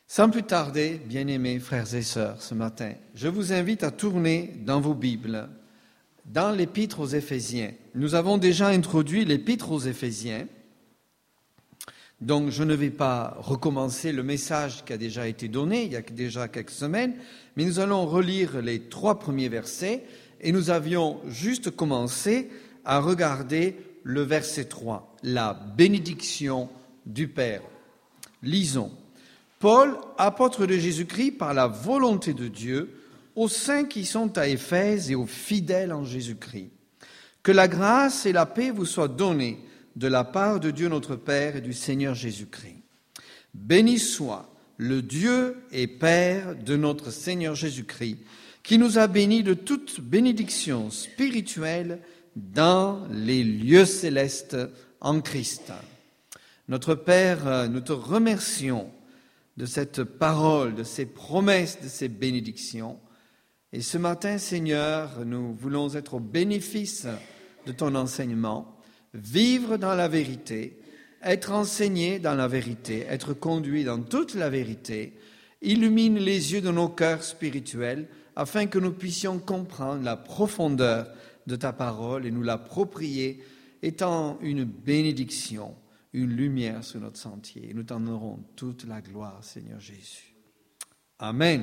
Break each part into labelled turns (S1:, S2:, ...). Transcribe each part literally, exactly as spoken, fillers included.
S1: Sans plus tarder, bien-aimés frères et sœurs, ce matin, je vous invite à tourner dans vos Bibles, dans l'Épître aux Éphésiens. Nous avons déjà introduit l'Épître aux Éphésiens, donc je ne vais pas recommencer le message qui a déjà été donné il y a déjà quelques semaines, mais nous allons relire les trois premiers versets et nous avions juste commencé à regarder le verset trois, la bénédiction du Père. Lisons. Paul, apôtre de Jésus-Christ par la volonté de Dieu, aux saints qui sont à Éphèse et aux fidèles en Jésus-Christ. Que la grâce et la paix vous soient données de la part de Dieu notre Père et du Seigneur Jésus-Christ. Béni soit le Dieu et Père de notre Seigneur Jésus-Christ, qui nous a bénis de toute bénédiction spirituelle dans les lieux célestes en Christ. Notre Père, nous te remercions de cette parole, de ces promesses, de ces bénédictions. Et ce matin, Seigneur, nous voulons être au bénéfice de ton enseignement, vivre dans la vérité, être enseigné dans la vérité, être conduit dans toute la vérité. Illumine les yeux de nos cœurs spirituels afin que nous puissions comprendre la profondeur de ta parole et nous l'approprier étant une bénédiction, une lumière sur notre sentier. Et nous t'en aurons toute la gloire, Seigneur Jésus. Amen.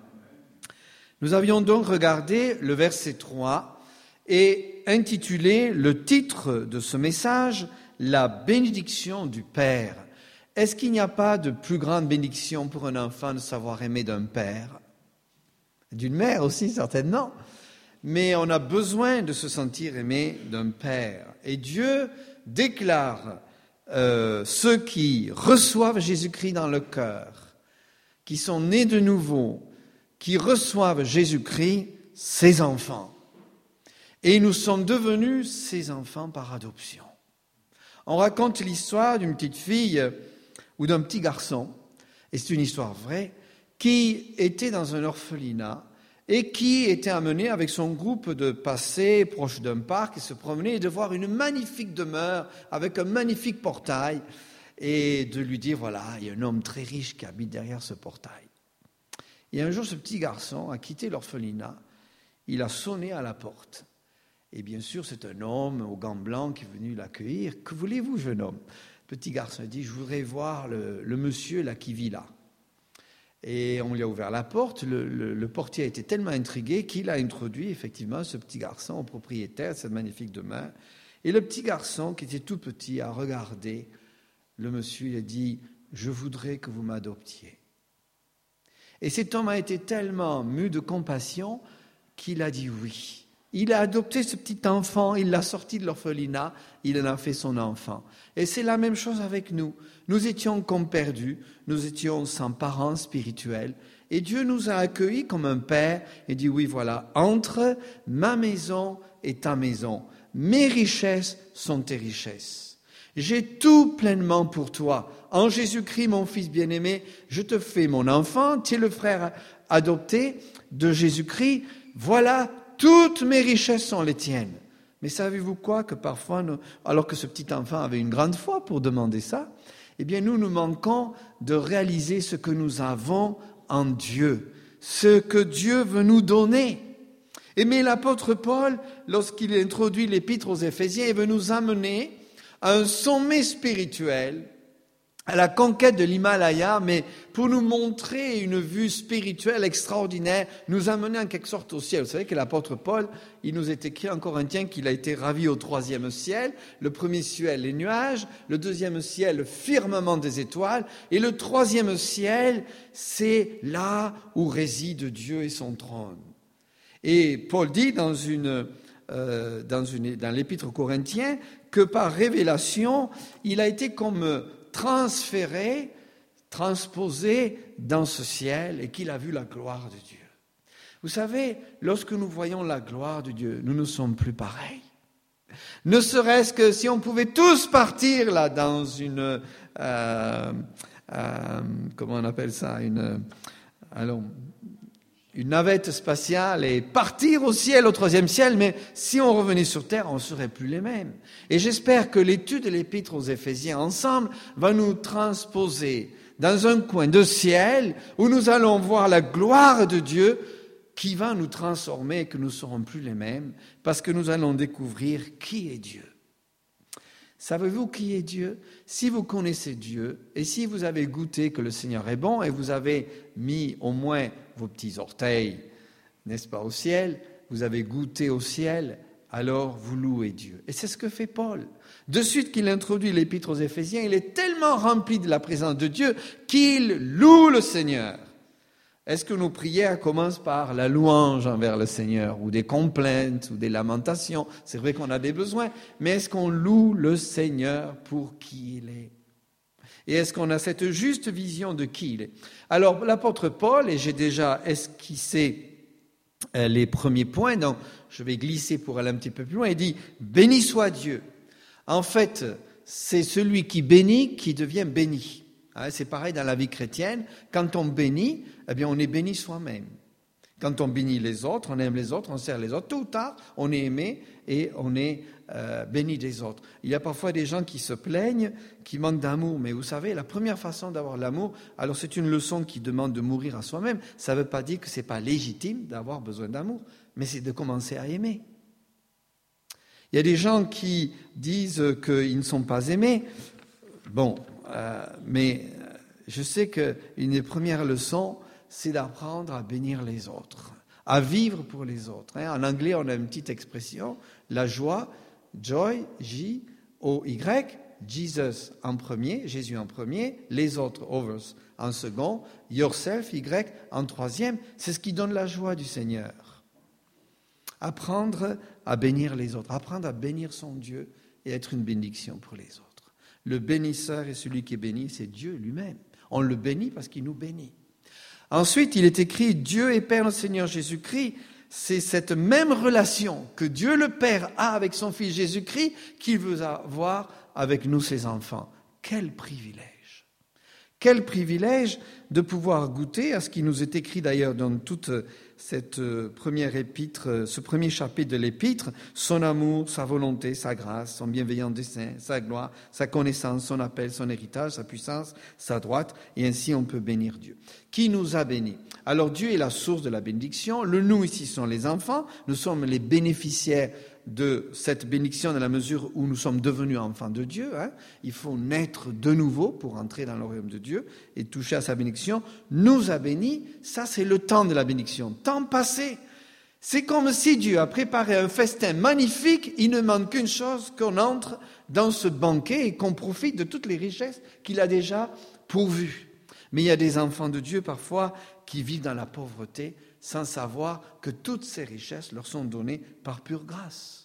S1: Nous avions donc regardé le verset trois et intitulé le titre de ce message « La bénédiction du Père ». Est-ce qu'il n'y a pas de plus grande bénédiction pour un enfant de savoir aimer d'un père? D'une mère aussi, certainement. Mais on a besoin de se sentir aimé d'un père. Et Dieu déclare Euh, ceux qui reçoivent Jésus-Christ dans le cœur, qui sont nés de nouveau, qui reçoivent Jésus-Christ, ses enfants. Et nous sommes devenus ses enfants par adoption. On raconte l'histoire d'une petite fille ou d'un petit garçon, et c'est une histoire vraie, qui était dans un orphelinat et qui était amené avec son groupe de passer proche d'un parc et se promener et de voir une magnifique demeure avec un magnifique portail et de lui dire, voilà, il y a un homme très riche qui habite derrière ce portail. Et un jour, ce petit garçon a quitté l'orphelinat, il a sonné à la porte. Et bien sûr, c'est un homme aux gants blancs qui est venu l'accueillir. Que voulez-vous, jeune homme? Le petit garçon a dit, je voudrais voir le, le monsieur là qui vit là. Et on lui a ouvert la porte, le, le, le portier a été tellement intrigué qu'il a introduit effectivement ce petit garçon au propriétaire de cette magnifique demeure. Et le petit garçon, qui était tout petit, a regardé le monsieur, il a dit « Je voudrais que vous m'adoptiez ». Et cet homme a été tellement mu de compassion qu'il a dit oui. Il a adopté ce petit enfant, il l'a sorti de l'orphelinat, il en a fait son enfant. Et c'est la même chose avec nous. Nous étions comme perdus, nous étions sans parents spirituels. Et Dieu nous a accueillis comme un père et dit, oui, voilà, entre ma maison et ta maison, mes richesses sont tes richesses. J'ai tout pleinement pour toi. En Jésus-Christ, mon fils bien-aimé, je te fais mon enfant, tu es le frère adopté de Jésus-Christ. Voilà, toutes mes richesses sont les tiennes. Mais savez-vous quoi? Que parfois, nous, alors que ce petit enfant avait une grande foi pour demander ça, eh bien nous, nous manquons de réaliser ce que nous avons en Dieu, ce que Dieu veut nous donner. Et mais l'apôtre Paul, lorsqu'il introduit l'épître aux Éphésiens, il veut nous amener à un sommet spirituel, à la conquête de l'Himalaya, mais pour nous montrer une vue spirituelle extraordinaire, nous amener en quelque sorte au ciel. Vous savez que l'apôtre Paul, il nous est écrit en Corinthiens qu'il a été ravi au troisième ciel. Le premier ciel, les nuages. Le deuxième ciel, le firmament des étoiles. Et le troisième ciel, c'est là où réside Dieu et son trône. Et Paul dit dans une... Euh, dans, une, dans l'épître aux Corinthiens, que par révélation, il a été comme transféré, transposé dans ce ciel et qu'il a vu la gloire de Dieu. Vous savez, lorsque nous voyons la gloire de Dieu, nous ne sommes plus pareils. Ne serait-ce que si on pouvait tous partir là dans une, euh, euh, comment on appelle ça, une, allons, une navette spatiale et partir au ciel, au troisième ciel, mais si on revenait sur terre, on ne serait plus les mêmes. Et j'espère que l'étude de l'épître aux Éphésiens ensemble va nous transposer dans un coin de ciel où nous allons voir la gloire de Dieu qui va nous transformer et que nous ne serons plus les mêmes parce que nous allons découvrir qui est Dieu. Savez-vous qui est Dieu? Si vous connaissez Dieu et si vous avez goûté que le Seigneur est bon et vous avez mis au moins vos petits orteils, n'est-ce pas, au ciel, vous avez goûté au ciel, alors vous louez Dieu. Et c'est ce que fait Paul. De suite qu'il introduit l'épître aux Éphésiens, il est tellement rempli de la présence de Dieu qu'il loue le Seigneur. Est-ce que nos prières commencent par la louange envers le Seigneur, ou des complaintes, ou des lamentations? C'est vrai qu'on a des besoins, mais est-ce qu'on loue le Seigneur pour qui il est? Et est-ce qu'on a cette juste vision de qui il est? Alors, l'apôtre Paul, et j'ai déjà esquissé les premiers points, donc je vais glisser pour aller un petit peu plus loin, il dit « Béni soit Dieu ». En fait, c'est celui qui bénit qui devient béni. C'est pareil dans la vie chrétienne. Quand on bénit, eh bien, on est béni soi-même. Quand on bénit les autres, on aime les autres, on sert les autres. Tôt ou tard, on est aimé et on est euh, béni des autres. Il y a parfois des gens qui se plaignent, qui manquent d'amour. Mais vous savez, la première façon d'avoir l'amour, alors c'est une leçon qui demande de mourir à soi-même. Ça ne veut pas dire que ce n'est pas légitime d'avoir besoin d'amour, mais c'est de commencer à aimer. Il y a des gens qui disent qu'ils ne sont pas aimés. Bon, euh, mais je sais qu'une des premières leçons, c'est d'apprendre à bénir les autres, à vivre pour les autres. En anglais, on a une petite expression, la joie, joy, J O Y, Jesus en premier, Jésus en premier, les autres, others en second, yourself, Y en troisième. C'est ce qui donne la joie du Seigneur. Apprendre à bénir les autres, apprendre à bénir son Dieu et être une bénédiction pour les autres. Le bénisseur et celui qui est béni, c'est Dieu lui-même. On le bénit parce qu'il nous bénit. Ensuite, il est écrit, Dieu et Père, notre Seigneur Jésus-Christ, c'est cette même relation que Dieu le Père a avec son Fils Jésus-Christ qu'il veut avoir avec nous, ses enfants. Quel privilège! Quel privilège de pouvoir goûter à ce qui nous est écrit d'ailleurs dans toute cette première épître, ce premier chapitre de l'épître, son amour, sa volonté, sa grâce, son bienveillant dessein, sa gloire, sa connaissance, son appel, son héritage, sa puissance, sa droite, et ainsi on peut bénir Dieu. Qui nous a bénis? Alors Dieu est la source de la bénédiction, le nous ici sont les enfants, nous sommes les bénéficiaires de cette bénédiction dans la mesure où nous sommes devenus enfants de Dieu. Hein. Il faut naître de nouveau pour entrer dans le royaume de Dieu et toucher à sa bénédiction. Nous a bénis, ça c'est le temps de la bénédiction, temps passé. C'est comme si Dieu a préparé un festin magnifique, il ne manque qu'une chose, qu'on entre dans ce banquet et qu'on profite de toutes les richesses qu'il a déjà pourvues. Mais il y a des enfants de Dieu parfois qui vivent dans la pauvreté sans savoir que toutes ces richesses leur sont données par pure grâce.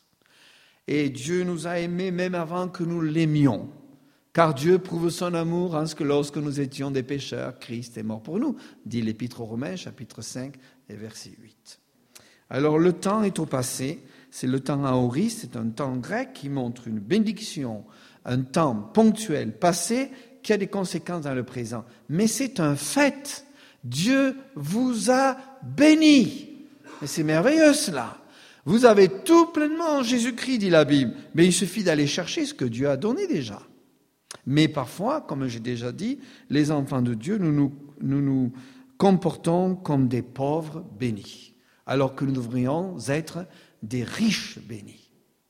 S1: Et Dieu nous a aimés même avant que nous l'aimions. Car Dieu prouve son amour en ce que lorsque nous étions des pécheurs, Christ est mort pour nous, dit l'Épître aux Romains, chapitre cinq et verset huit. Alors le temps est au passé, c'est le temps aoris, c'est un temps grec qui montre une bénédiction, un temps ponctuel passé qui a des conséquences dans le présent. Mais c'est un fait. Dieu vous a béni. Et c'est merveilleux cela. Vous avez tout pleinement en Jésus-Christ, dit la Bible. Mais il suffit d'aller chercher ce que Dieu a donné déjà. Mais parfois, comme j'ai déjà dit, les enfants de Dieu, nous nous, nous, nous comportons comme des pauvres bénis, alors que nous devrions être des riches bénis.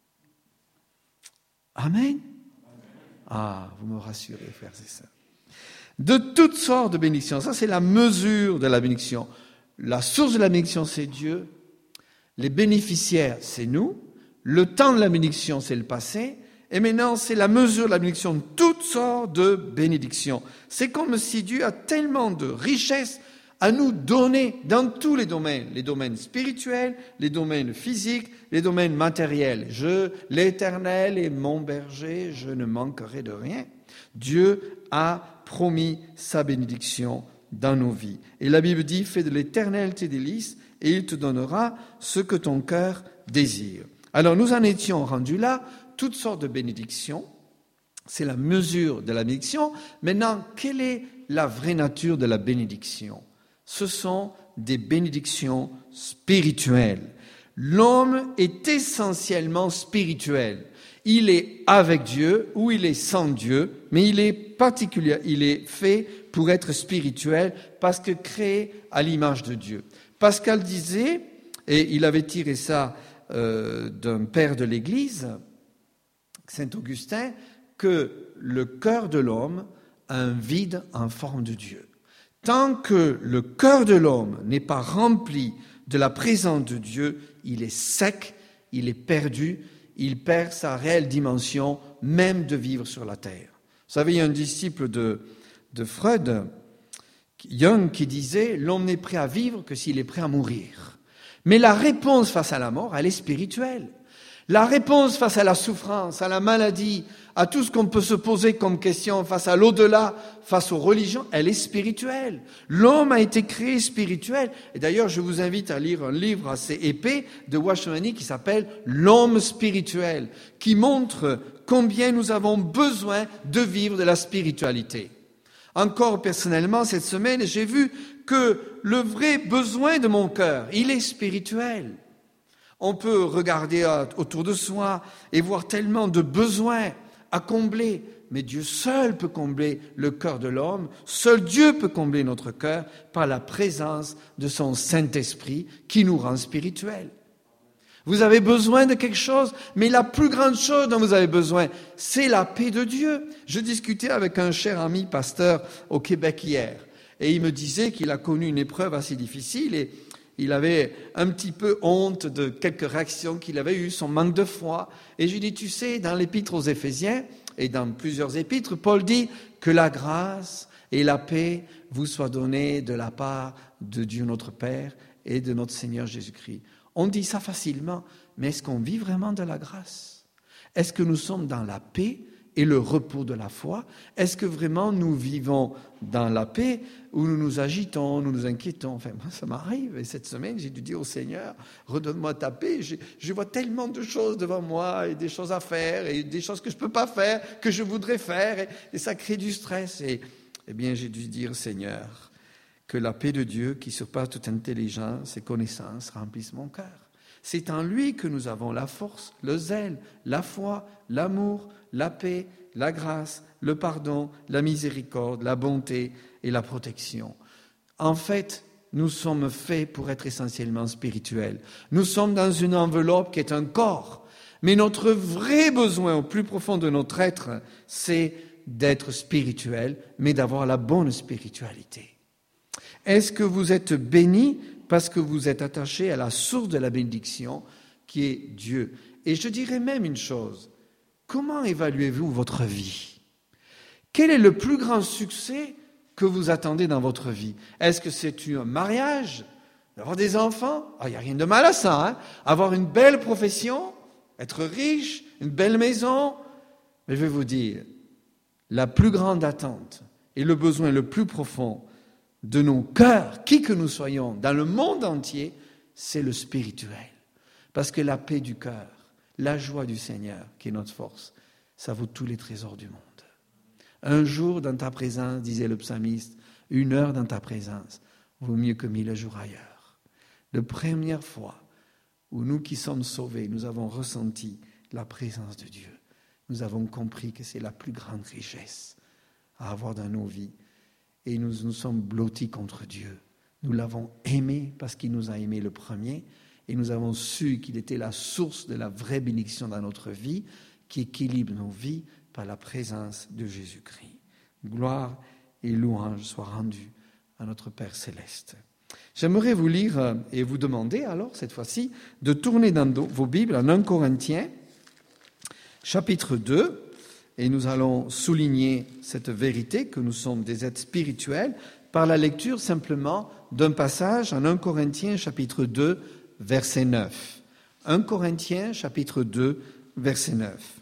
S1: Amen. Ah, vous me rassurez, frères et sœurs. De toutes sortes de bénédictions. Ça, c'est la mesure de la bénédiction. La source de la bénédiction, c'est Dieu. Les bénéficiaires, c'est nous. Le temps de la bénédiction, c'est le passé. Et maintenant, c'est la mesure de la bénédiction. Toutes sortes de bénédictions. C'est comme si Dieu a tellement de richesses à nous donner dans tous les domaines. Les domaines spirituels, les domaines physiques, les domaines matériels. Je, l'Éternel est mon berger, je ne manquerai de rien. Dieu a promis sa bénédiction dans nos vies. Et la Bible dit, fais de l'Éternel tes délices et il te donnera ce que ton cœur désire. Alors nous en étions rendus là, toutes sortes de bénédictions. C'est la mesure de la bénédiction. Maintenant, quelle est la vraie nature de la bénédiction? Ce sont des bénédictions spirituelles. L'homme est essentiellement spirituel. Il est avec Dieu ou il est sans Dieu, mais il est particulier, il est fait pour être spirituel, parce que créé à l'image de Dieu. Pascal disait, et il avait tiré ça euh, d'un père de l'Église, Saint Augustin, que le cœur de l'homme a un vide en forme de Dieu. Tant que le cœur de l'homme n'est pas rempli de la présence de Dieu, il est sec, il est perdu, il perd sa réelle dimension, même de vivre sur la terre. Vous savez, il y a un disciple de, de Freud, Jung, qui disait « L'homme n'est prêt à vivre que s'il est prêt à mourir ». Mais la réponse face à la mort, elle est spirituelle. La réponse face à la souffrance, à la maladie, à tout ce qu'on peut se poser comme question face à l'au-delà, face aux religions, elle est spirituelle. L'homme a été créé spirituel. Et d'ailleurs, je vous invite à lire un livre assez épais de Washmani qui s'appelle « L'homme spirituel », qui montre combien nous avons besoin de vivre de la spiritualité. Encore personnellement, cette semaine, j'ai vu que le vrai besoin de mon cœur, il est spirituel. On peut regarder autour de soi et voir tellement de besoins à combler, mais Dieu seul peut combler le cœur de l'homme, seul Dieu peut combler notre cœur par la présence de son Saint-Esprit qui nous rend spirituels. Vous avez besoin de quelque chose, mais la plus grande chose dont vous avez besoin, c'est la paix de Dieu. Je discutais avec un cher ami pasteur au Québec hier, et il me disait qu'il a connu une épreuve assez difficile, et il avait un petit peu honte de quelques réactions qu'il avait eues, son manque de foi. Et je lui dis, tu sais, dans l'épître aux Éphésiens, et dans plusieurs épîtres, Paul dit que la grâce et la paix vous soient données de la part de Dieu notre Père et de notre Seigneur Jésus-Christ. On dit ça facilement, mais est-ce qu'on vit vraiment de la grâce? Est-ce que nous sommes dans la paix et le repos de la foi? Est-ce que vraiment nous vivons dans la paix où nous nous agitons, nous nous inquiétons? Enfin, moi, ça m'arrive. Et cette semaine, j'ai dû dire au Seigneur, redonne-moi ta paix. Je, je vois tellement de choses devant moi et des choses à faire et des choses que je ne peux pas faire, que je voudrais faire. Et, et ça crée du stress. Et eh bien, j'ai dû dire, Seigneur, que la paix de Dieu, qui surpasse toute intelligence et connaissance, remplisse mon cœur. C'est en lui que nous avons la force, le zèle, la foi, l'amour, la paix, la grâce, le pardon, la miséricorde, la bonté et la protection. En fait, nous sommes faits pour être essentiellement spirituels. Nous sommes dans une enveloppe qui est un corps. Mais notre vrai besoin au plus profond de notre être, c'est d'être spirituel, mais d'avoir la bonne spiritualité. Est-ce que vous êtes bénis parce que vous êtes attachés à la source de la bénédiction qui est Dieu? Et je dirais même une chose. Comment évaluez-vous votre vie? Quel est le plus grand succès que vous attendez dans votre vie? Est-ce que c'est un mariage? D'avoir des enfants? Il n'y a rien de mal à ça. Hein? Avoir une belle profession? Être riche? Une belle maison? Mais je vais vous dire, la plus grande attente et le besoin le plus profond de nos cœurs, qui que nous soyons, dans le monde entier, c'est le spirituel. Parce que la paix du cœur, la joie du Seigneur, qui est notre force, ça vaut tous les trésors du monde. Un jour dans ta présence, disait le psalmiste, une heure dans ta présence vaut mieux que mille jours ailleurs. La première fois où nous qui sommes sauvés, nous avons ressenti la présence de Dieu, nous avons compris que c'est la plus grande richesse à avoir dans nos vies. Et nous nous sommes blottis contre Dieu. Nous l'avons aimé parce qu'il nous a aimés le premier, et nous avons su qu'il était la source de la vraie bénédiction dans notre vie, qui équilibre nos vies par la présence de Jésus-Christ. Gloire et louange soient rendues à notre Père céleste. J'aimerais vous lire et vous demander alors, cette fois-ci, de tourner dans vos Bibles en premier Corinthiens, chapitre deux, et nous allons souligner cette vérité que nous sommes des êtres spirituels par la lecture simplement d'un passage en premier Corinthiens chapitre deux, verset neuf. premier Corinthiens chapitre deux, verset neuf.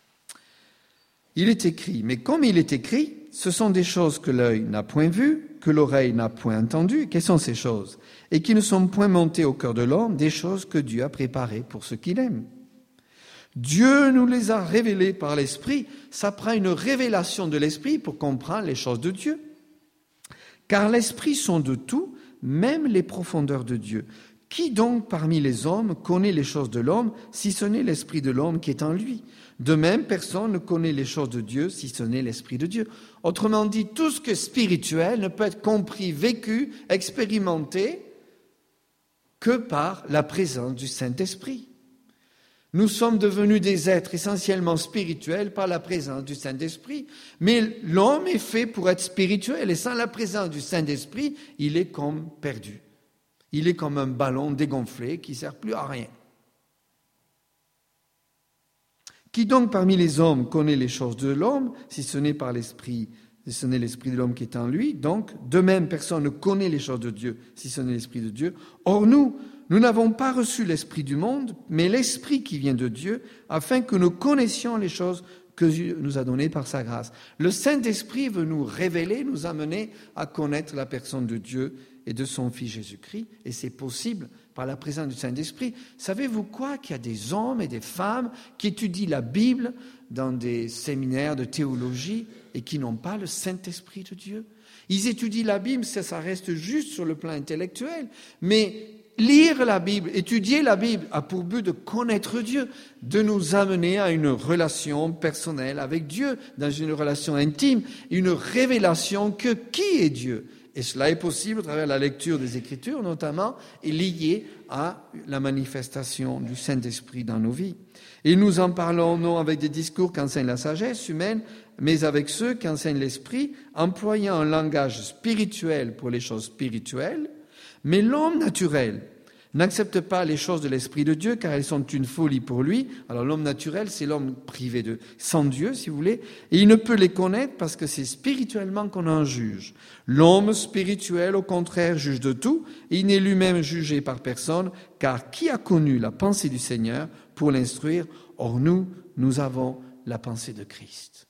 S1: Il est écrit, mais comme il est écrit, ce sont des choses que l'œil n'a point vues, que l'oreille n'a point entendues. Quelles sont ces choses? Et qui ne sont point montées au cœur de l'homme, des choses que Dieu a préparées pour ceux qui l'aiment. Dieu nous les a révélées par l'Esprit. Ça prend une révélation de l'Esprit pour comprendre les choses de Dieu. Car l'Esprit sonde tout, même les profondeurs de Dieu. Qui donc parmi les hommes connaît les choses de l'homme, si ce n'est l'esprit de l'homme qui est en lui? De même, personne ne connaît les choses de Dieu, si ce n'est l'esprit de Dieu. Autrement dit, tout ce qui est spirituel ne peut être compris, vécu, expérimenté que par la présence du Saint-Esprit. Nous sommes devenus des êtres essentiellement spirituels par la présence du Saint-Esprit. Mais l'homme est fait pour être spirituel et sans la présence du Saint-Esprit, il est comme perdu. Il est comme un ballon dégonflé qui ne sert plus à rien. Qui donc parmi les hommes connaît les choses de l'homme, si ce n'est par l'esprit, si ce n'est l'esprit de l'homme qui est en lui? Donc, de même, personne ne connaît les choses de Dieu, si ce n'est l'esprit de Dieu. Or nous, nous n'avons pas reçu l'esprit du monde, mais l'esprit qui vient de Dieu, afin que nous connaissions les choses que Dieu nous a données par sa grâce. Le Saint-Esprit veut nous révéler, nous amener à connaître la personne de Dieu et de son Fils Jésus-Christ, et c'est possible par la présence du Saint-Esprit. Savez-vous quoi? Qu'il y a des hommes et des femmes qui étudient la Bible dans des séminaires de théologie et qui n'ont pas le Saint-Esprit de Dieu. Ils étudient la Bible, ça, ça reste juste sur le plan intellectuel, mais lire la Bible, étudier la Bible a pour but de connaître Dieu, de nous amener à une relation personnelle avec Dieu, dans une relation intime, une révélation que qui est Dieu. Et cela est possible à travers la lecture des Écritures, notamment, et lié à la manifestation du Saint-Esprit dans nos vies. Et nous en parlons non avec des discours qu'enseigne la sagesse humaine, mais avec ceux qu'enseigne l'Esprit, employant un langage spirituel pour les choses spirituelles. Mais l'homme naturel n'accepte pas les choses de l'Esprit de Dieu, car elles sont une folie pour lui. Alors l'homme naturel, c'est l'homme privé de, sans Dieu, si vous voulez, et il ne peut les connaître parce que c'est spirituellement qu'on en juge. L'homme spirituel, au contraire, juge de tout, et il n'est lui-même jugé par personne, car qui a connu la pensée du Seigneur pour l'instruire? Or nous, nous avons la pensée de Christ.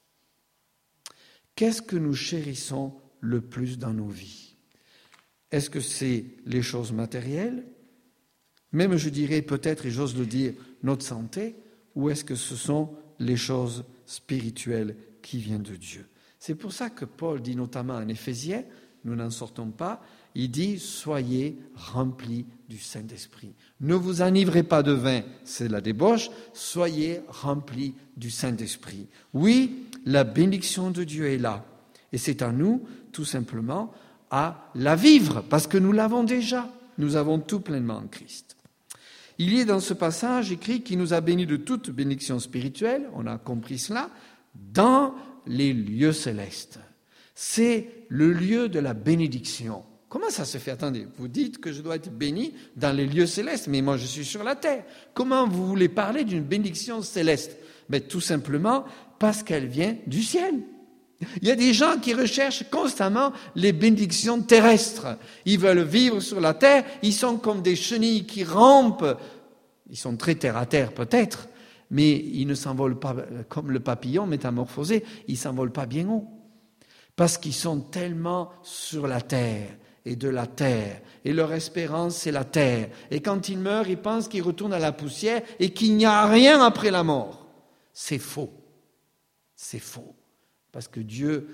S1: Qu'est-ce que nous chérissons le plus dans nos vies? Est-ce que c'est les choses matérielles? Même, je dirais peut-être, et j'ose le dire, notre santé, ou est-ce que ce sont les choses spirituelles qui viennent de Dieu? C'est pour ça que Paul dit notamment en Éphésiens, nous n'en sortons pas, il dit « Soyez remplis du Saint-Esprit ». Ne vous enivrez pas de vin, c'est la débauche, soyez remplis du Saint-Esprit. Oui, la bénédiction de Dieu est là, et c'est à nous, tout simplement, à la vivre, parce que nous l'avons déjà. Nous avons tout pleinement en Christ. Il y est dans ce passage écrit qu'il nous a bénis de toute bénédiction spirituelle, on a compris cela, dans les lieux célestes. C'est le lieu de la bénédiction. Comment ça se fait? Attendez, vous dites que je dois être béni dans les lieux célestes, mais moi je suis sur la terre. Comment vous voulez parler d'une bénédiction céleste? Ben, tout simplement parce qu'elle vient du ciel. Il y a des gens qui recherchent constamment les bénédictions terrestres. Ils veulent vivre sur la terre, ils sont comme des chenilles qui rampent. Ils sont très terre à terre peut-être, mais ils ne s'envolent pas comme le papillon métamorphosé, ils ne s'envolent pas bien haut. Parce qu'ils sont tellement sur la terre et de la terre, et leur espérance c'est la terre. Et quand ils meurent, ils pensent qu'ils retournent à la poussière et qu'il n'y a rien après la mort. C'est faux. C'est faux. Parce que Dieu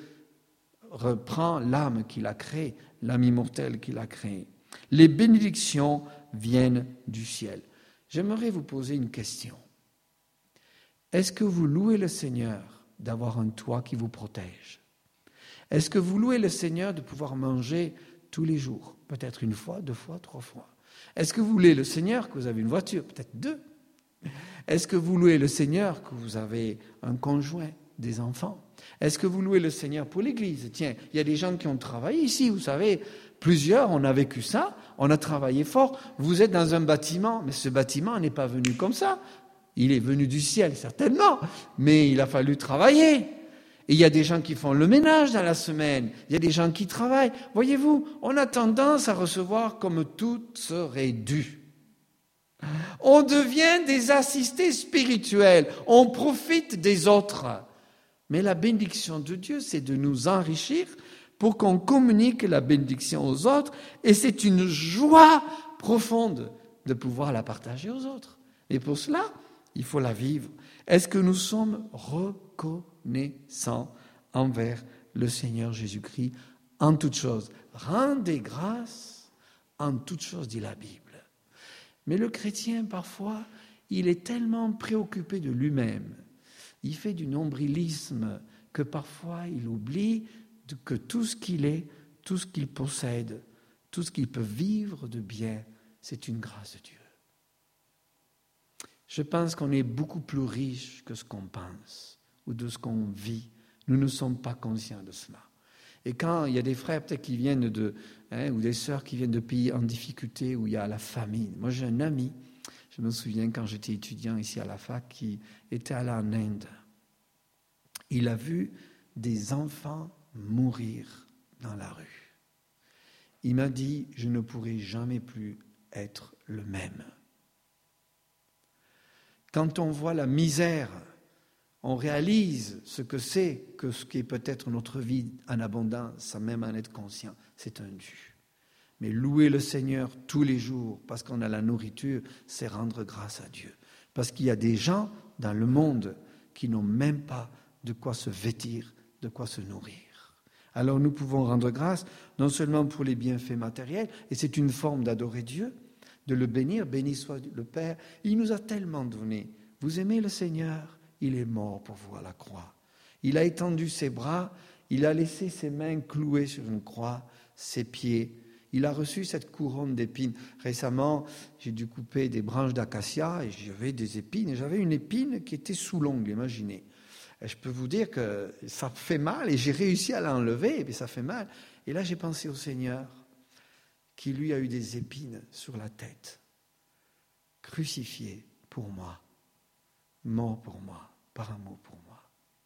S1: reprend l'âme qu'il a créée, l'âme immortelle qu'il a créée. Les bénédictions viennent du ciel. J'aimerais vous poser une question. Est-ce que vous louez le Seigneur d'avoir un toit qui vous protège? Est-ce que vous louez le Seigneur de pouvoir manger tous les jours? Peut-être une fois, deux fois, trois fois. Est-ce que vous louez le Seigneur que vous avez une voiture? Peut-être deux. Est-ce que vous louez le Seigneur que vous avez un conjoint, des enfants? Est-ce que vous louez le Seigneur pour l'Église? Tiens, il y a des gens qui ont travaillé ici, vous savez, plusieurs, on a vécu ça, on a travaillé fort. Vous êtes dans un bâtiment, mais ce bâtiment n'est pas venu comme ça. Il est venu du ciel, certainement, mais il a fallu travailler. Et il y a des gens qui font le ménage dans la semaine, il y a des gens qui travaillent. Voyez-vous, on a tendance à recevoir comme tout serait dû. On devient des assistés spirituels, on profite des autres. Mais la bénédiction de Dieu, c'est de nous enrichir pour qu'on communique la bénédiction aux autres. Et c'est une joie profonde de pouvoir la partager aux autres. Et pour cela, il faut la vivre. Est-ce que nous sommes reconnaissants envers le Seigneur Jésus-Christ en toutes choses? Rendez grâce en toutes choses, dit la Bible. Mais le chrétien, parfois, il est tellement préoccupé de lui-même, il fait du nombrilisme que parfois il oublie que tout ce qu'il est, tout ce qu'il possède, tout ce qu'il peut vivre de bien, c'est une grâce de Dieu. Je pense qu'on est beaucoup plus riche que ce qu'on pense ou de ce qu'on vit. Nous ne sommes pas conscients de cela. Et quand il y a des frères peut-être qui viennent de, hein, ou des sœurs qui viennent de pays en difficulté où il y a la famine. Moi j'ai un ami, je me souviens quand j'étais étudiant ici à la fac, qui était allé en Inde. Il a vu des enfants mourir dans la rue. Il m'a dit, je ne pourrai jamais plus être le même. Quand on voit la misère, on réalise ce que c'est que ce qui est peut-être notre vie en abondance, sans même en être conscient. C'est un dû. Mais louer le Seigneur tous les jours, parce qu'on a la nourriture, c'est rendre grâce à Dieu. Parce qu'il y a des gens dans le monde qui n'ont même pas de quoi se vêtir, de quoi se nourrir. Alors nous pouvons rendre grâce non seulement pour les bienfaits matériels, et c'est une forme d'adorer Dieu, de le bénir, béni soit le Père. Il nous a tellement donné. Vous aimez le Seigneur, il est mort pour vous à la croix. Il a étendu ses bras, il a laissé ses mains clouées sur une croix, ses pieds. Il a reçu cette couronne d'épines. Récemment, j'ai dû couper des branches d'acacia et j'avais des épines. Et j'avais une épine qui était sous l'ongle, imaginez. Et je peux vous dire que ça fait mal et j'ai réussi à l'enlever, mais ça fait mal. Et là, j'ai pensé au Seigneur qui, lui, a eu des épines sur la tête, crucifié pour moi, mort pour moi, par amour pour moi.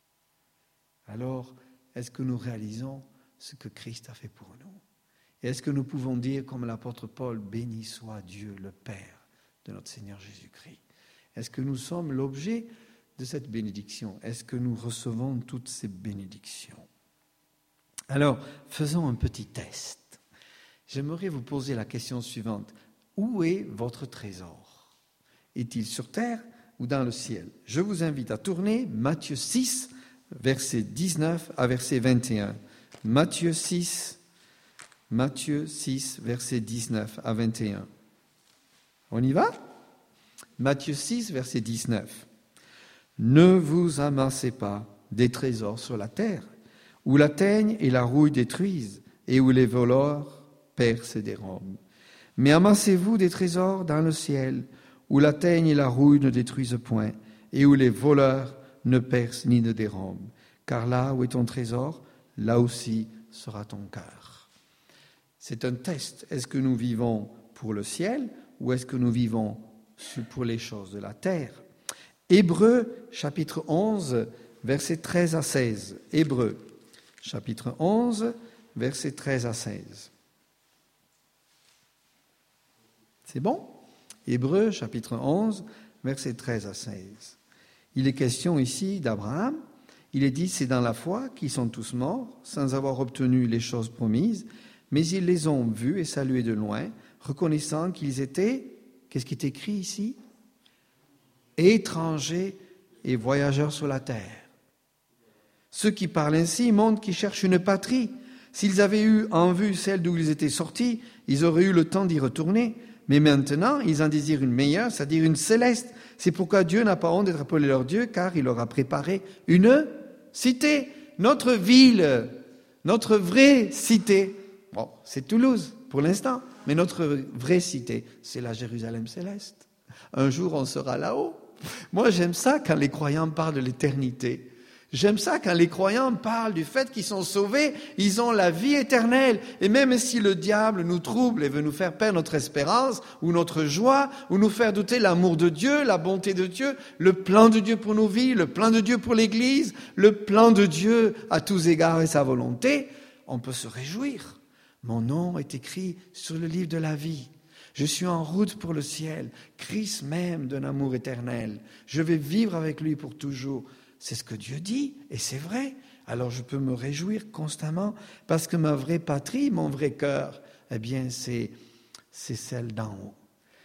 S1: Alors, est-ce que nous réalisons ce que Christ a fait pour nous? Et est-ce que nous pouvons dire, comme l'apôtre Paul, « Béni soit Dieu, le Père de notre Seigneur Jésus-Christ » Est-ce que nous sommes l'objet de cette bénédiction? Est-ce que nous recevons toutes ces bénédictions? Alors, faisons un petit test. J'aimerais vous poser la question suivante. Où est votre trésor? Est-il sur terre ou dans le ciel? Je vous invite à tourner Matthieu six, verset dix-neuf à verset vingt et un. Matthieu six, Matthieu six, verset dix-neuf à vingt et un. On y va? Matthieu six, verset dix-neuf. Ne vous amassez pas des trésors sur la terre, où la teigne et la rouille détruisent, et où les voleurs percent et dérobent. Mais amassez-vous des trésors dans le ciel, où la teigne et la rouille ne détruisent point, et où les voleurs ne percent ni ne dérobent. Car là où est ton trésor, là aussi sera ton cœur. C'est un test. Est-ce que nous vivons pour le ciel, ou est-ce que nous vivons pour les choses de la terre? Hébreux, chapitre onze, versets treize à seize. Hébreux, chapitre onze, versets treize à seize. C'est bon? Hébreux, chapitre onze, versets treize à seize. Il est question ici d'Abraham. Il est dit, c'est dans la foi qu'ils sont tous morts, sans avoir obtenu les choses promises, mais ils les ont vus et salués de loin, reconnaissant qu'ils étaient, qu'est-ce qui est écrit ici? Étrangers et voyageurs sur la terre. Ceux qui parlent ainsi montrent qu'ils cherchent une patrie. S'ils avaient eu en vue celle d'où ils étaient sortis, ils auraient eu le temps d'y retourner. Mais maintenant, ils en désirent une meilleure, c'est-à-dire une céleste. C'est pourquoi Dieu n'a pas honte d'être appelé leur Dieu, car il leur a préparé une cité, notre ville, notre vraie cité. Bon, c'est Toulouse pour l'instant, mais notre vraie cité, c'est la Jérusalem céleste. Un jour, on sera là-haut. Moi, j'aime ça quand les croyants parlent de l'éternité. J'aime ça quand les croyants parlent du fait qu'ils sont sauvés, ils ont la vie éternelle. Et même si le diable nous trouble et veut nous faire perdre notre espérance ou notre joie, ou nous faire douter l'amour de Dieu, la bonté de Dieu, le plan de Dieu pour nos vies, le plan de Dieu pour l'Église, le plan de Dieu à tous égards et sa volonté, on peut se réjouir. Mon nom est écrit sur le livre de la vie. Je suis en route pour le ciel. Christ m'aime d'un amour éternel. Je vais vivre avec lui pour toujours. C'est ce que Dieu dit, et c'est vrai. Alors je peux me réjouir constamment, parce que ma vraie patrie, mon vrai cœur, eh bien, c'est, c'est celle d'en haut.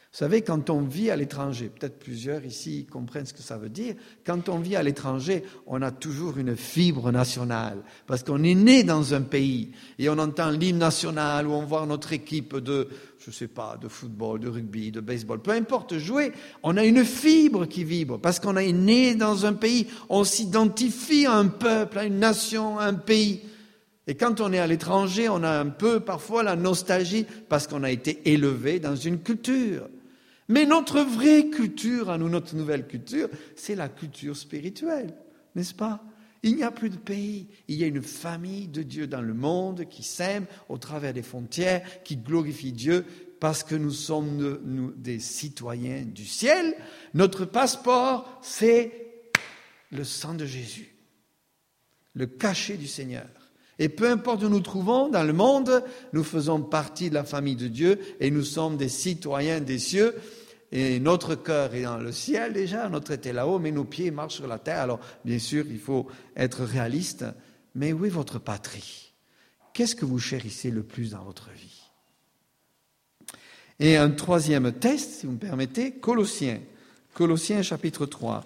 S1: Vous savez, quand on vit à l'étranger, peut-être plusieurs ici comprennent ce que ça veut dire, quand on vit à l'étranger, on a toujours une fibre nationale, parce qu'on est né dans un pays, et on entend l'hymne national, ou on voit notre équipe de, je sais pas, de football, de rugby, de baseball, peu importe jouer, on a une fibre qui vibre, parce qu'on est né dans un pays, on s'identifie à un peuple, à une nation, à un pays. Et quand on est à l'étranger, on a un peu parfois la nostalgie, parce qu'on a été élevé dans une culture. Mais notre vraie culture, à nous, notre nouvelle culture, c'est la culture spirituelle, n'est-ce pas? Il n'y a plus de pays, il y a une famille de Dieu dans le monde qui s'aime au travers des frontières, qui glorifie Dieu parce que nous sommes nous, des citoyens du ciel. Notre passeport, c'est le sang de Jésus, le cachet du Seigneur. Et peu importe où nous nous trouvons dans le monde, nous faisons partie de la famille de Dieu et nous sommes des citoyens des cieux. Et notre cœur est dans le ciel déjà, notre tête est là-haut, mais nos pieds marchent sur la terre. Alors, bien sûr, il faut être réaliste. Mais où est votre patrie? Qu'est-ce que vous chérissez le plus dans votre vie? Et un troisième test, si vous me permettez, Colossiens. Colossiens chapitre trois.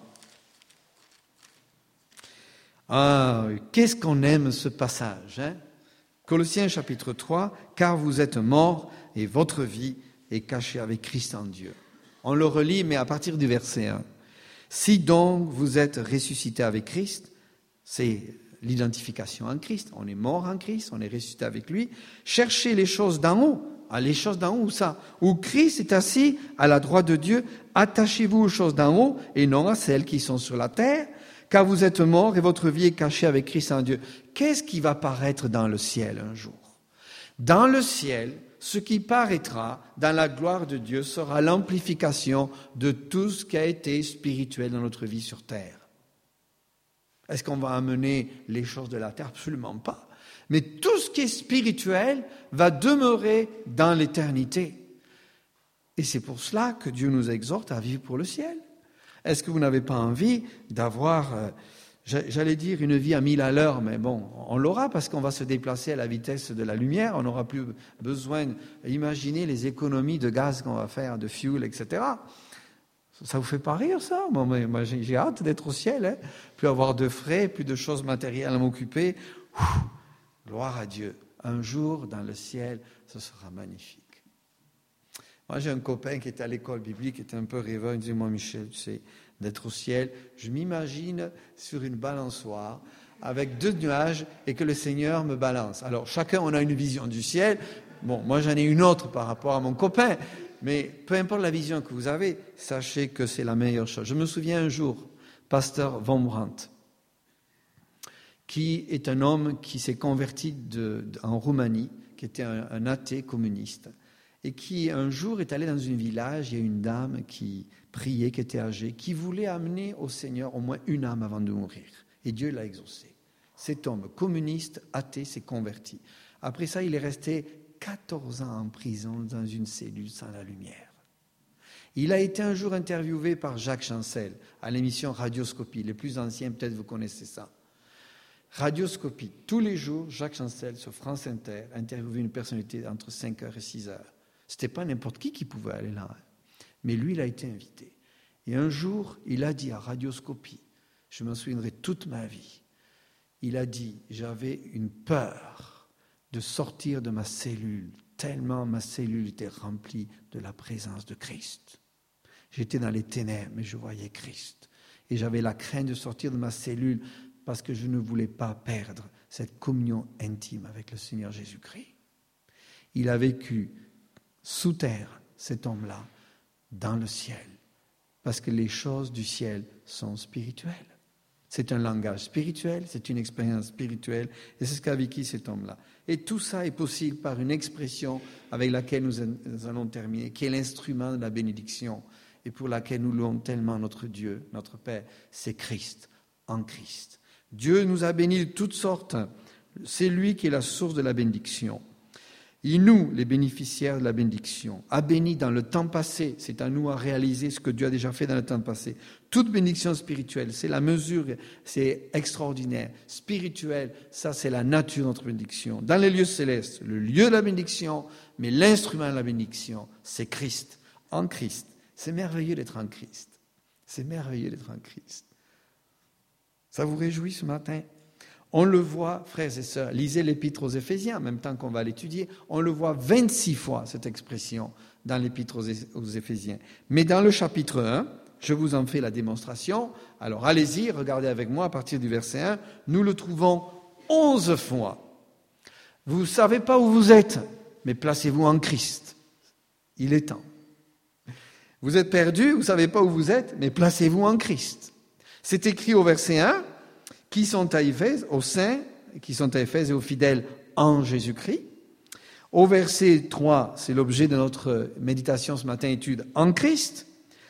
S1: Ah, qu'est-ce qu'on aime ce passage, hein? Colossiens chapitre trois, car vous êtes morts et votre vie est cachée avec Christ en Dieu. On le relit, mais à partir du verset un. Si donc vous êtes ressuscité avec Christ, c'est l'identification en Christ. On est mort en Christ, on est ressuscité avec lui. Cherchez les choses d'en haut. Ah, les choses d'en haut, où ça? Où Christ est assis à la droite de Dieu. Attachez-vous aux choses d'en haut et non à celles qui sont sur la terre, car vous êtes morts et votre vie est cachée avec Christ en Dieu. Qu'est-ce qui va paraître dans le ciel un jour? Dans le ciel, ce qui paraîtra dans la gloire de Dieu sera l'amplification de tout ce qui a été spirituel dans notre vie sur terre. Est-ce qu'on va amener les choses de la terre? Absolument pas. Mais tout ce qui est spirituel va demeurer dans l'éternité. Et c'est pour cela que Dieu nous exhorte à vivre pour le ciel. Est-ce que vous n'avez pas envie d'avoir, euh, j'allais dire, une vie à mille à l'heure, mais bon, on l'aura parce qu'on va se déplacer à la vitesse de la lumière, on n'aura plus besoin d'imaginer les économies de gaz qu'on va faire, de fuel, et cetera. Ça vous fait pas rire, ça? Bon, mais moi, j'ai hâte d'être au ciel, hein? Plus avoir de frais, plus de choses matérielles à m'occuper. Ouh, gloire à Dieu. Un jour, dans le ciel, ce sera magnifique. Moi, j'ai un copain qui était à l'école biblique, qui était un peu rêveur. Il me disait, moi, Michel, tu sais, d'être au ciel, je m'imagine sur une balançoire avec deux nuages et que le Seigneur me balance. Alors, chacun, on a une vision du ciel. Bon, moi, j'en ai une autre par rapport à mon copain. Mais peu importe la vision que vous avez, sachez que c'est la meilleure chose. Je me souviens un jour, pasteur Von Brandt, qui est un homme qui s'est converti de, de, en Roumanie, qui était un, un athée communiste, et qui un jour est allé dans un village, il y a une dame qui priait, qui était âgée, qui voulait amener au Seigneur au moins une âme avant de mourir. Et Dieu l'a exaucé. Cet homme communiste, athée, s'est converti. Après ça, il est resté quatorze ans en prison dans une cellule sans la lumière. Il a été un jour interviewé par Jacques Chancel à l'émission Radioscopie. Les plus anciens, peut-être vous connaissez ça. Radioscopie. Tous les jours, Jacques Chancel sur France Inter interviewait une personnalité entre cinq heures et six heures. Ce n'était pas n'importe qui qui pouvait aller là. Mais lui, il a été invité. Et un jour, il a dit à Radioscopie, je m'en souviendrai toute ma vie, il a dit, j'avais une peur de sortir de ma cellule, tellement ma cellule était remplie de la présence de Christ. J'étais dans les ténèbres, mais je voyais Christ. Et j'avais la crainte de sortir de ma cellule parce que je ne voulais pas perdre cette communion intime avec le Seigneur Jésus-Christ. Il a vécu sous terre, cet homme-là, dans le ciel, parce que les choses du ciel sont spirituelles. C'est un langage spirituel, c'est une expérience spirituelle, et c'est ce qu'a vécu cet homme-là. Et tout ça est possible par une expression avec laquelle nous allons terminer, qui est l'instrument de la bénédiction, et pour laquelle nous louons tellement notre Dieu, notre Père, c'est Christ, en Christ. Dieu nous a bénis de toutes sortes, c'est lui qui est la source de la bénédiction. Et nous, les bénéficiaires de la bénédiction, a béni dans le temps passé, c'est à nous à réaliser ce que Dieu a déjà fait dans le temps passé. Toute bénédiction spirituelle, c'est la mesure, c'est extraordinaire. Spirituelle, ça c'est la nature de notre bénédiction. Dans les lieux célestes, le lieu de la bénédiction, mais l'instrument de la bénédiction, c'est Christ en Christ. C'est merveilleux d'être en Christ. C'est merveilleux d'être en Christ. Ça vous réjouit ce matin? On le voit, frères et sœurs, lisez l'épître aux Éphésiens, en même temps qu'on va l'étudier, on le voit vingt-six fois, cette expression, dans l'épître aux Éphésiens. Mais dans le chapitre un, je vous en fais la démonstration, alors allez-y, regardez avec moi à partir du verset un, nous le trouvons onze fois. Vous ne savez pas où vous êtes, mais placez-vous en Christ. Il est temps. Vous êtes perdu, vous ne savez pas où vous êtes, mais placez-vous en Christ. C'est écrit au verset un, qui sont à Éphèse, aux saints, qui sont à Éphèse et aux fidèles en Jésus-Christ. Au verset trois, c'est l'objet de notre méditation ce matin, étude en Christ.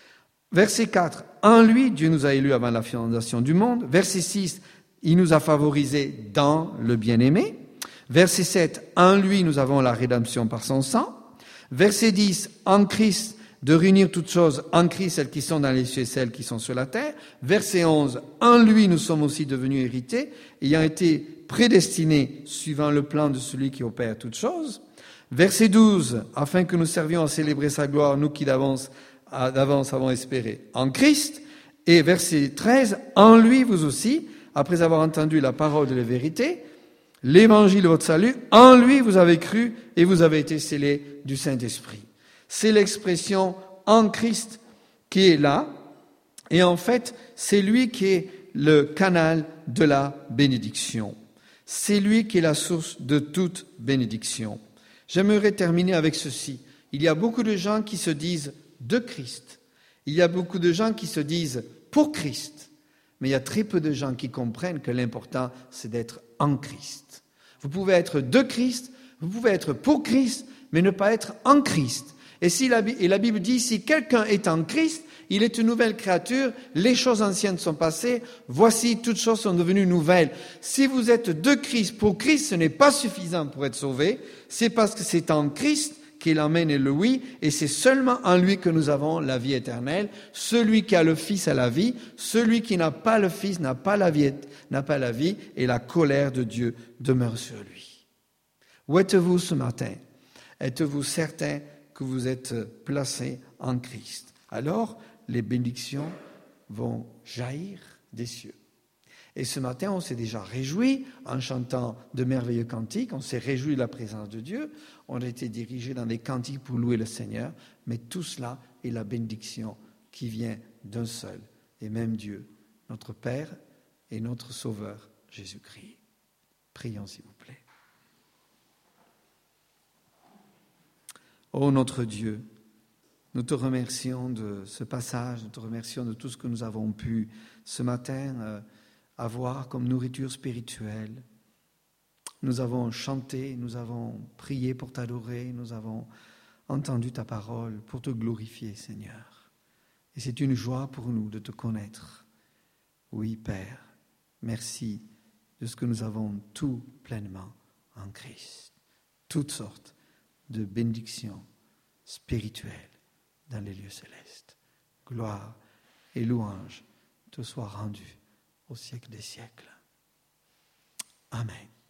S1: Verset quatre, en lui, Dieu nous a élus avant la fondation du monde. Verset six, il nous a favorisés dans le bien-aimé. Verset sept, en lui, nous avons la rédemption par son sang. Verset dix, en Christ, de réunir toutes choses en Christ, celles qui sont dans les cieux et celles qui sont sur la terre. Verset onze, en lui nous sommes aussi devenus héritiers, ayant été prédestinés suivant le plan de celui qui opère toutes choses. Verset douze, afin que nous servions à célébrer sa gloire, nous qui d'avance, d'avance avons espéré en Christ. Et verset treize, en lui vous aussi, après avoir entendu la parole de la vérité, l'évangile de votre salut, en lui vous avez cru et vous avez été scellés du Saint-Esprit. C'est l'expression en Christ qui est là. Et en fait, c'est lui qui est le canal de la bénédiction. C'est lui qui est la source de toute bénédiction. J'aimerais terminer avec ceci. Il y a beaucoup de gens qui se disent de Christ. Il y a beaucoup de gens qui se disent pour Christ. Mais il y a très peu de gens qui comprennent que l'important, c'est d'être en Christ. Vous pouvez être de Christ, vous pouvez être pour Christ, mais ne pas être en Christ. Et, si la, et la Bible dit, si quelqu'un est en Christ, il est une nouvelle créature, les choses anciennes sont passées, voici, toutes choses sont devenues nouvelles. Si vous êtes de Christ, pour Christ, ce n'est pas suffisant pour être sauvé, c'est parce que c'est en Christ qu'il emmène le oui, et c'est seulement en lui que nous avons la vie éternelle. Celui qui a le Fils a la vie, celui qui n'a pas le Fils n'a pas la vie, n'a pas la vie, et la colère de Dieu demeure sur lui. Où êtes-vous ce matin? Êtes-vous certain que vous êtes placé en Christ? Alors, les bénédictions vont jaillir des cieux. Et ce matin, on s'est déjà réjoui en chantant de merveilleux cantiques, on s'est réjoui de la présence de Dieu, on a été dirigé dans des cantiques pour louer le Seigneur, mais tout cela est la bénédiction qui vient d'un seul et même Dieu, notre Père et notre Sauveur, Jésus-Christ. Prions s'il vous plaît. Ô notre Dieu, nous te remercions de ce passage, nous te remercions de tout ce que nous avons pu ce matin euh, avoir comme nourriture spirituelle. Nous avons chanté, nous avons prié pour t'adorer, nous avons entendu ta parole pour te glorifier, Seigneur. Et c'est une joie pour nous de te connaître. Oui, Père, merci de ce que nous avons tout pleinement en Christ. Toutes sortes de bénédictions spirituelles dans les lieux célestes. Gloire et louange te soient rendues au siècle des siècles. Amen.